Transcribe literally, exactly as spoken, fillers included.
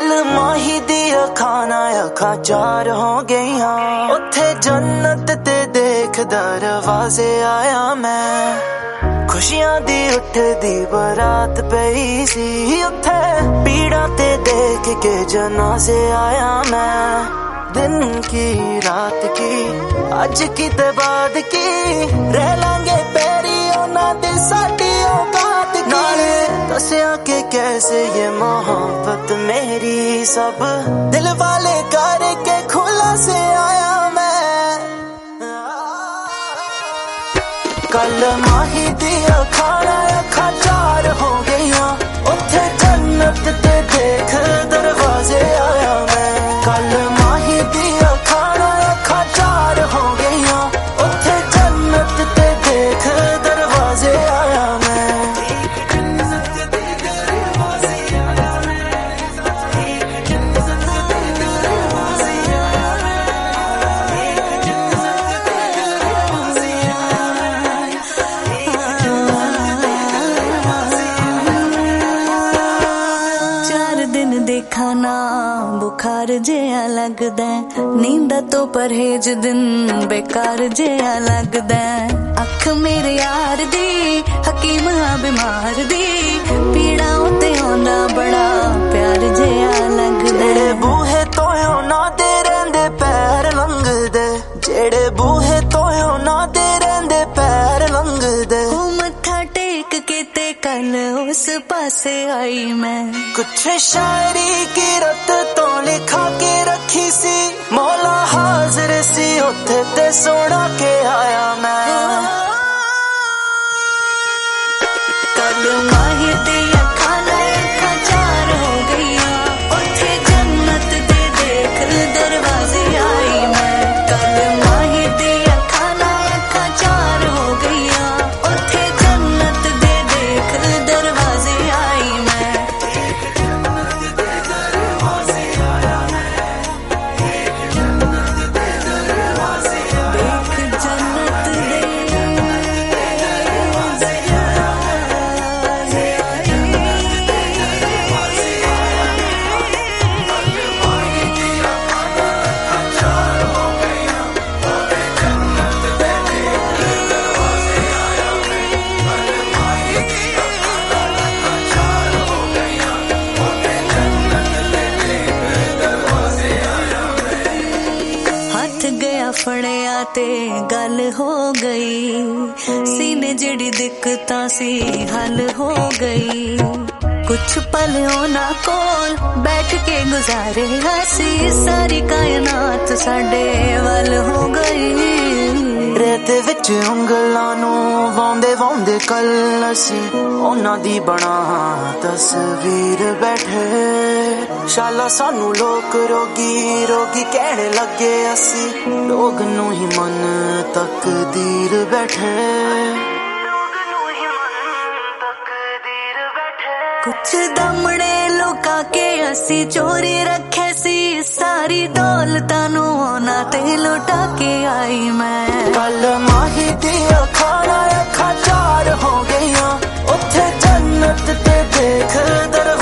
कल माही दी अखां नाल अखां चार हो गईया, उत्थे जन्नत ते देख दरवाजे आया मैं। खुशियां दी उठदी बरात पई सी, उत्थे पीड़ा ते देख के जनाजे आया मैं। दिन की रात की अज की ते बाद की, रह लांगे पैरी उन्हां दे साडी औकात की। नाले दसिया के कैसे ये मोहब्बत मेरी सब दिल वाले करके खुला से आया मैं। कल माही दी अखां अखां चार हो गईया, उत्थे जन्नत ते देख दरवाजे आया मैं। कल माही दी अखां अखां चार हो गईया, उत्थे जन्नत ते देख दरवाजे आया मैं। देखा ना बुखार जेहा लगदा, नींदा तो परहेज दिन बेकार जेहा लगदा। अख मेरे यार दी हकीम हाँ बीमार दी, पीड़ा उते आंदा बड़ा प्यार जेहा लगदा। जेड़े बूहे तोयों ना दे रहिंदे पैर लंघदे, जेड़े बूहे तोयों ना दे रहिंदे पैर लंघदे। मत्था टेक के ते कल उस पासे आई मैं। कुछ शायरी की रत तो लिखा के रखी सी, मौला हाजिर सी उत्थे ते सोना के आया मैं। कल माही दी अखां अखां चार हो गईया, उत्थे जन्नत दे देख दरवाजे आई मैं। कल माही दी अखां अखां चार हो गईया, उत्थे जन्नत दे देख दरवाजे आई मैं। फड़िया ते गल हो गई, सीने जड़ी दिक्कतां सी हल हो गई। कुछ पल ना कोल बैठ के गुजारे हसी, सारी कायनात साडे वल हो गई। रेत विच उंगलां नूं वांदे वांदे कल असी उन्हां दी बना तस्वीर बैठे। शाला सानू लोक रोगी रोगी कहने लगे, असी लोग नू ही मन तकदीर बैठे। कुछ दमड़े लुका के असी चोरी रखे सी, सारी दौलतां नू उन्हां ते लुटा के आई मैं। कल माही दी अखां अखां चार हो गईया, उत्थे जन्नत ते देख दर